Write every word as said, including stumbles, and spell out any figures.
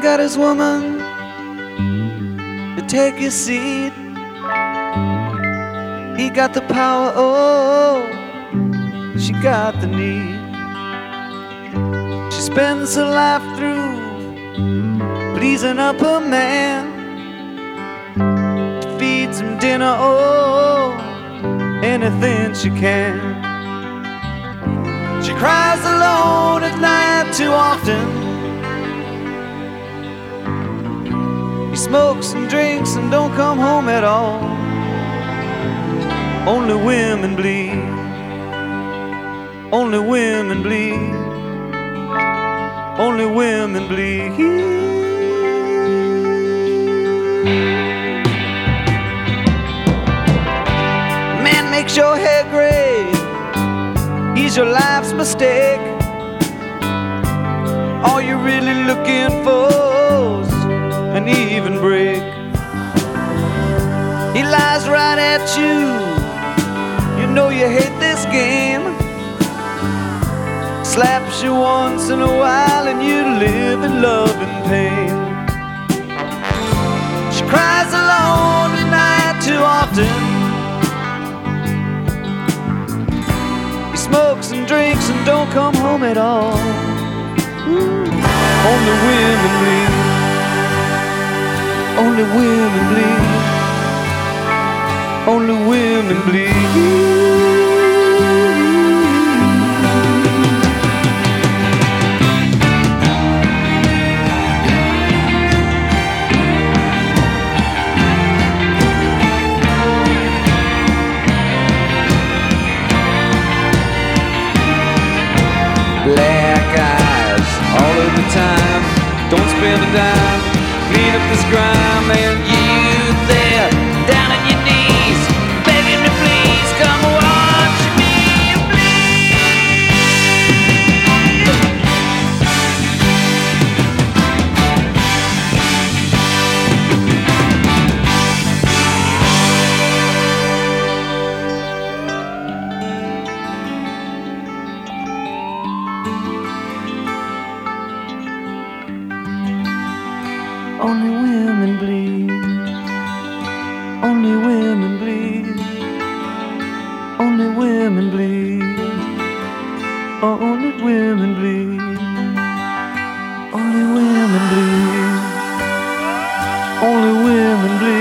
got his woman to take his seat. He got the power, oh, she got the need. She spends her life through pleasing up her man, feeds him dinner, oh, anything she can. She cries alone at night too often. He smokes and drinks and don't come home at all. Only women bleed. Only women bleed. Only women bleed. Man makes your hair gray, he's your life's mistake. All you're really looking for's an even break. He lies right at you, you know you hate this game. Slaps you once in a while and you live in love and pain. She cries alone at night too often. He smokes and drinks and don't come home at all. Ooh. Only women bleed. Only women bleed. Only women bleed. Black eyes all of the time. Don't spend a dime. Clean up this grime. And you there, down on your knees, begging me please come watch me Only women bleed. Only women bleed. Only women bleed. Only women bleed. Only women bleed. Only women bleed.